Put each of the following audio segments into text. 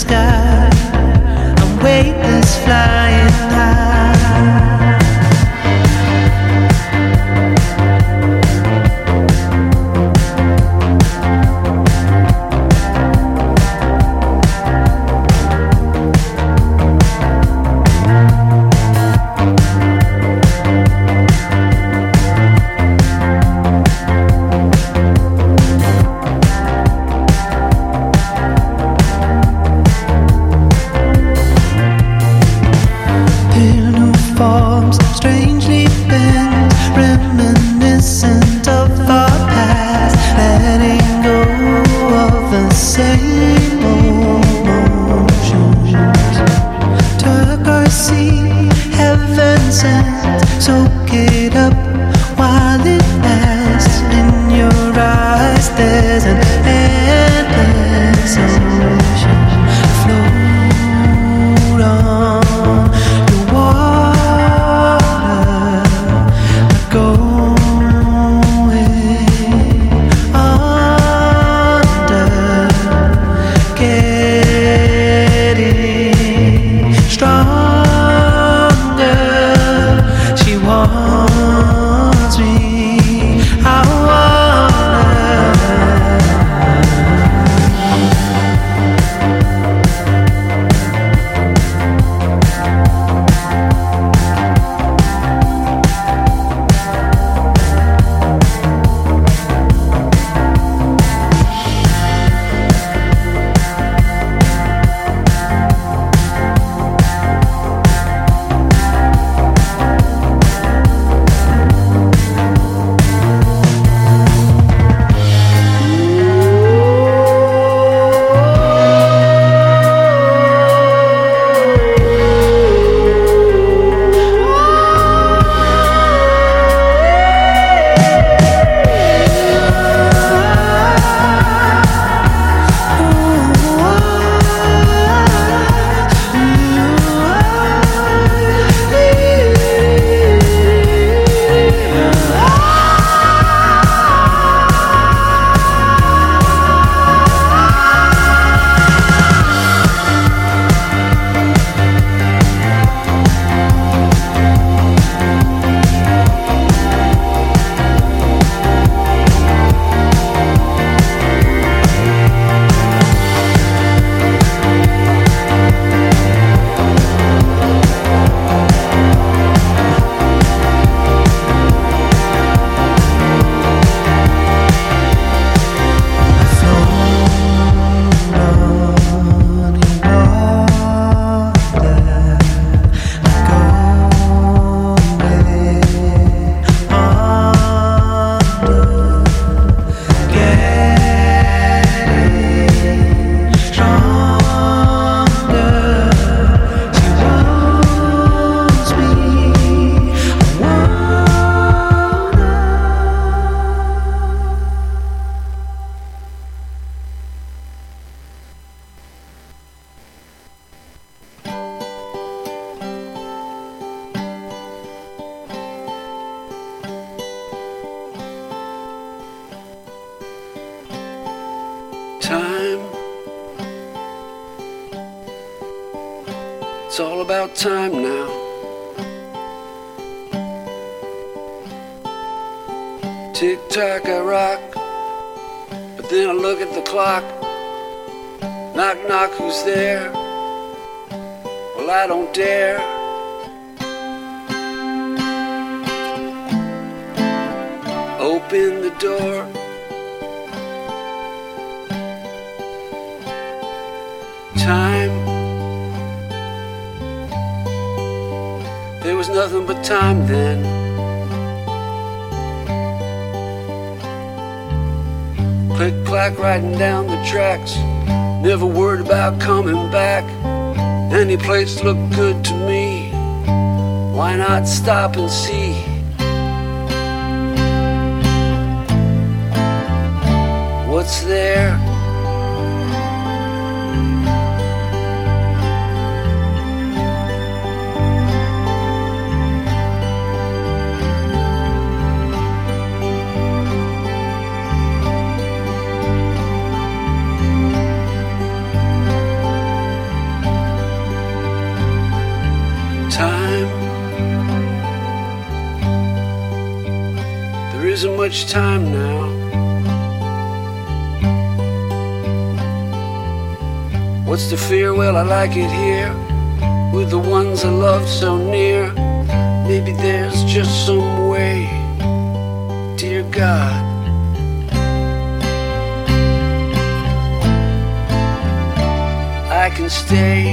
sky. I'm weightless, flying high. Strangely bent, reminiscent of our past, letting go of the same emotions. Turquoise sea, heaven sent, soak it up while it lasts. In your eyes there's an endless ocean. Float on your water, going under, getting stronger. She wants me, I want her. Time, it's all about time now. Tick tock, I rock, but then I look at the clock. Knock knock, who's there? Well, I don't dare. Open the door. Time, there was nothing but time then. Click clack, riding down the tracks, never worried about coming back. Any place looked good to me, why not stop and see? What's there? losing much time now. What's the fear? Well, I like it here with the ones I love so near. Maybe there's just some way, dear God, I can stay.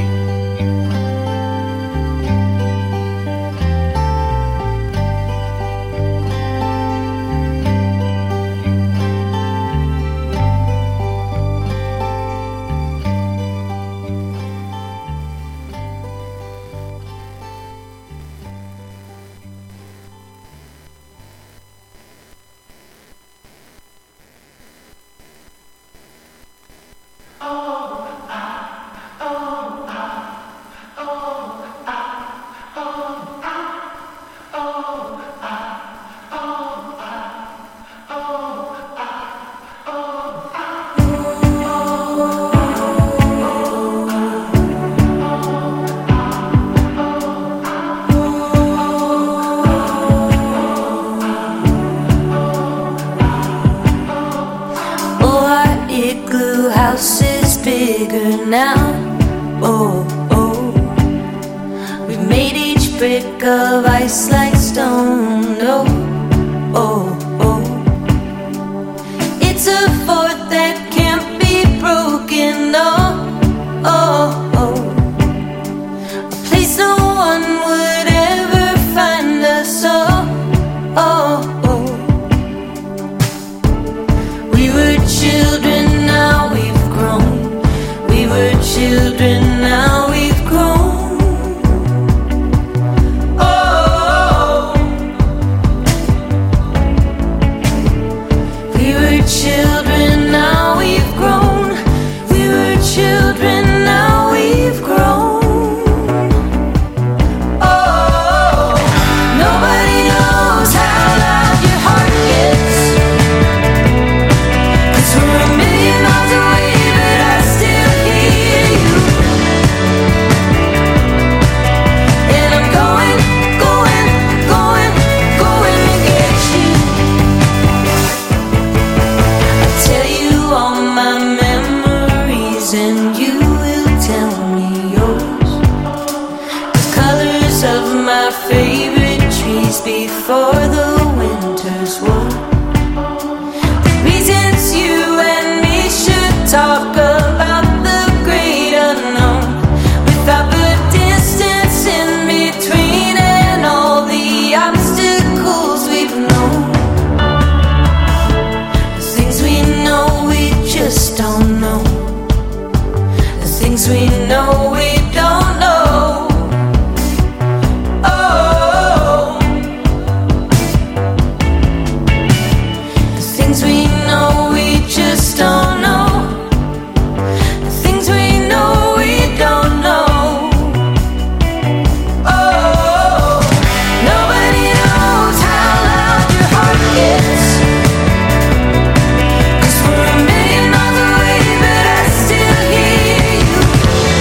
Now, oh, oh, we've made each brick of ice like stone. Oh, oh, oh, it's a fort that can't be broken. Oh, oh, oh, a place no one would ever find us. Oh, oh, oh, we were children, now we've grown. We were children, now we've grown. Oh, we were children, now we've grown. We were children, now we've grown. Oh, nobody knows how loud your heart gets, 'cause we're a million miles away, but I still hear you. And I'm going, going, going, going to get you. I tell you all my memories and you will tell me yours. The colors of my favorite trees before the winter's war. The reasons you and me should talk about the great unknown, without the distance in between and all the obstacles we've known. The things we know we just don't know. The things we know we don't know. Oh, the things we know we just don't know. The things we know we don't know. Oh, nobody knows how loud your heart gets, 'cause we're a million miles away, but I still hear you.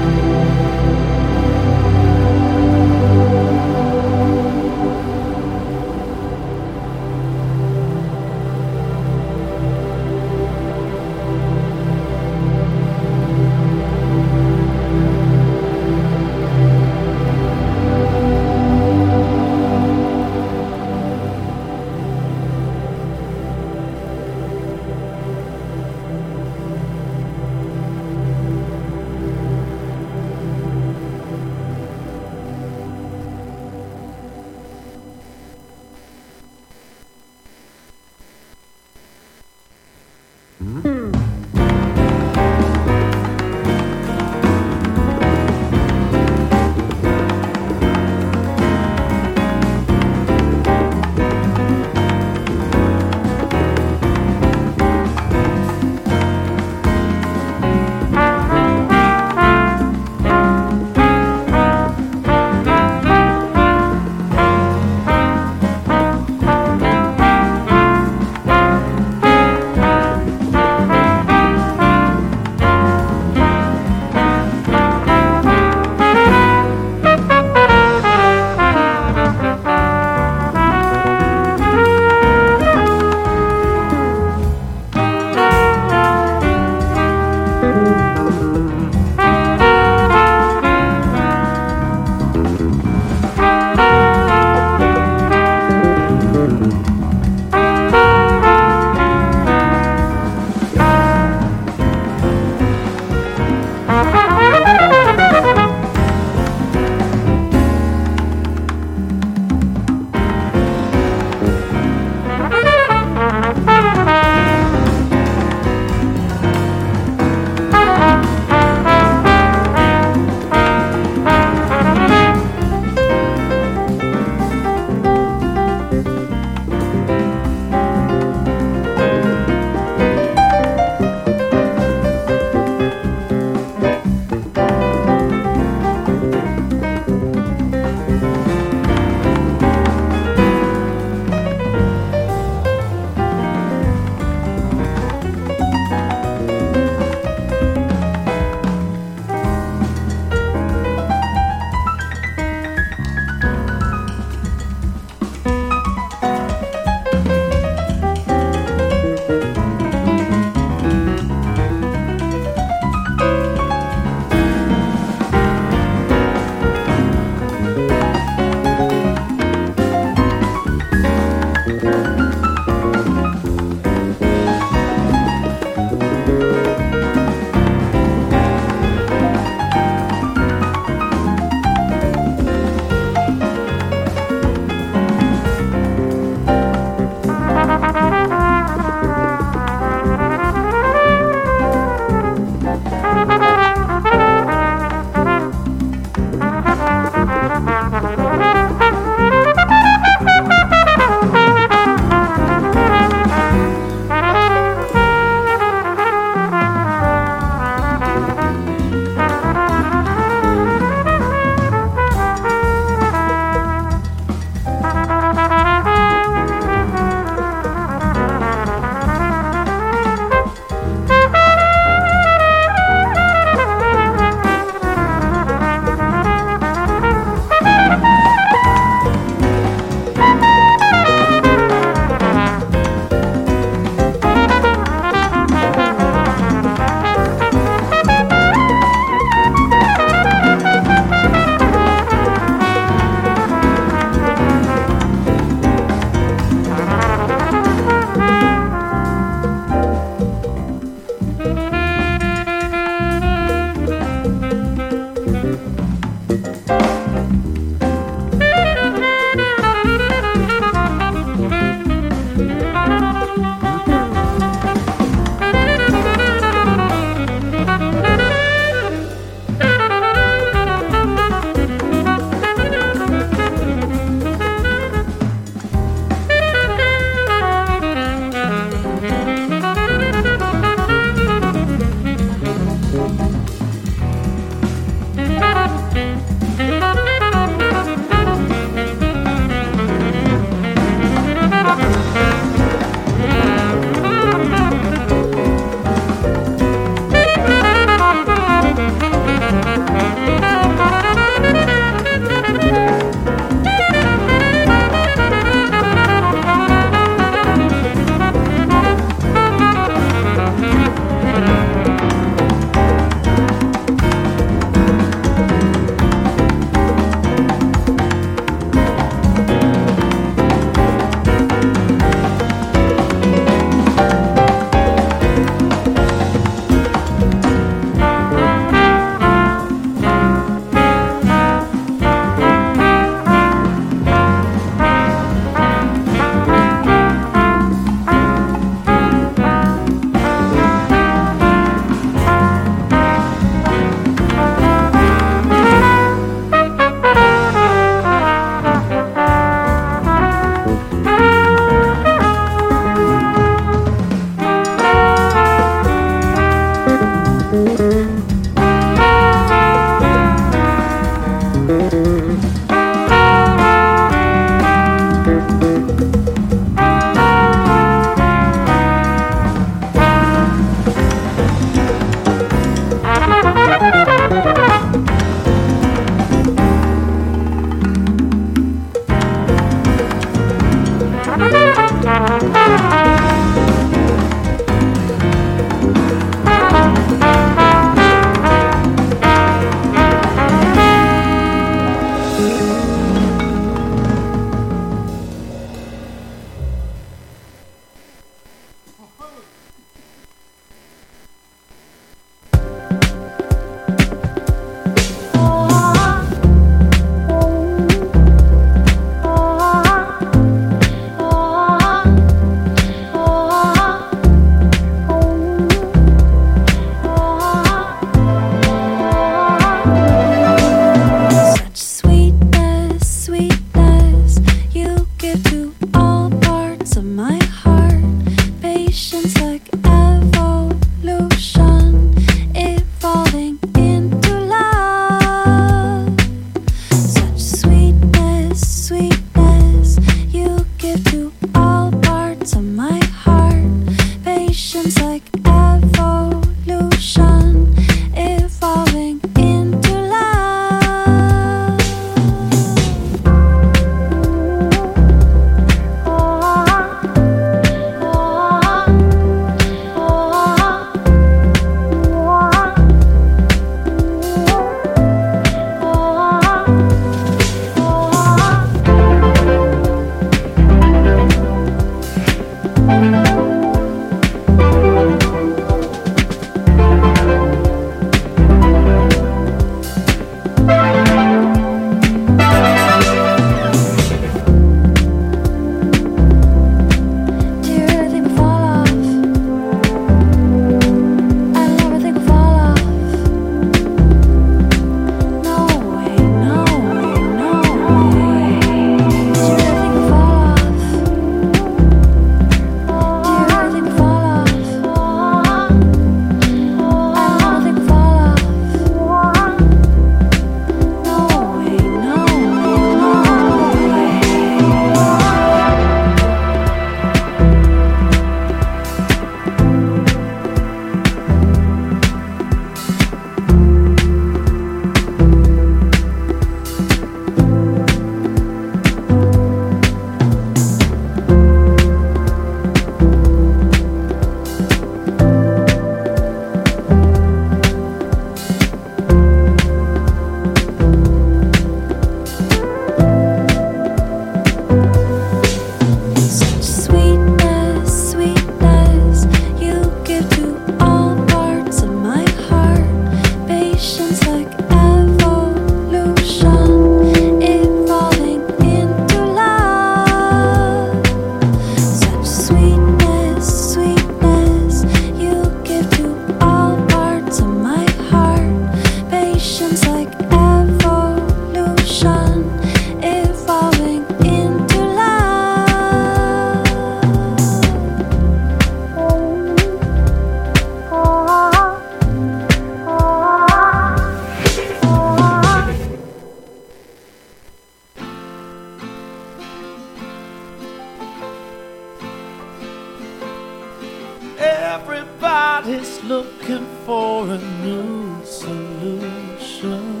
Everybody's looking for a new solution.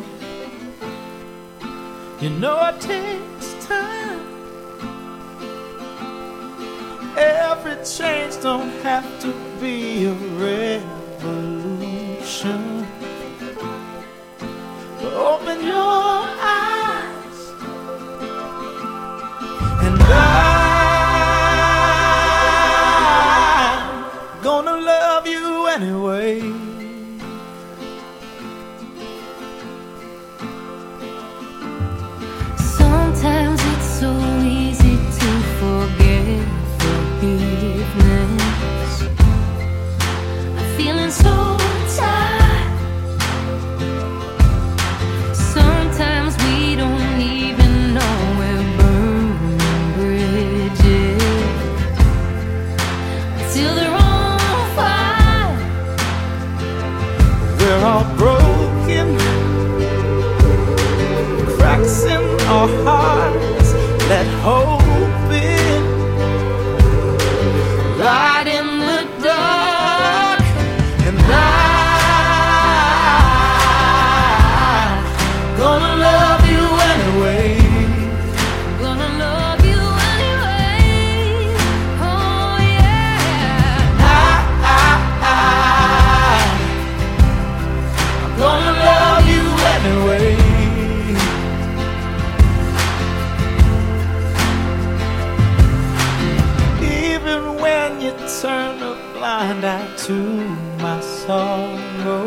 You know it takes time. Every change don't have to be a revolution. But open your eyes, and I'm gonna love you anyway. Sometimes it's so easy to forget forgiveness. I'm feeling so tired. Sometimes we don't even know we're burning bridges until they're on fire. We're all broken, cracks in our hearts that hope in, light in the dark. And I'm gonna love you anyway. Gonna love you anyway. Oh yeah. I'm gonna love you anyway. Even when you turn a blind eye to my sorrow,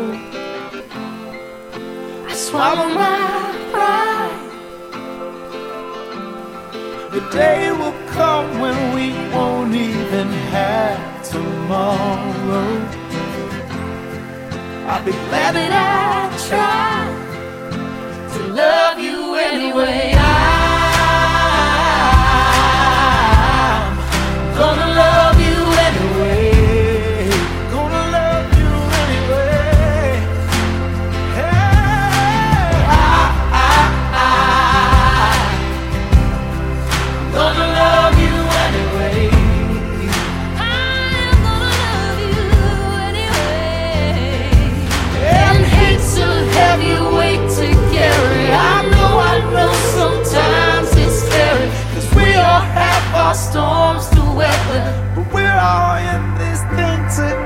I swallow my pride. the day will come when we won't even have tomorrow. I'll be glad That that I tried to love you anyway. I'm gonna love you anyway. Gonna love you anyway. Hey, I'm gonna love you anyway. I'm gonna love you anyway. And hate's a heavy weight to carry. I know sometimes it's scary, 'cause we all have our storms to weather. But we're all in this thing together.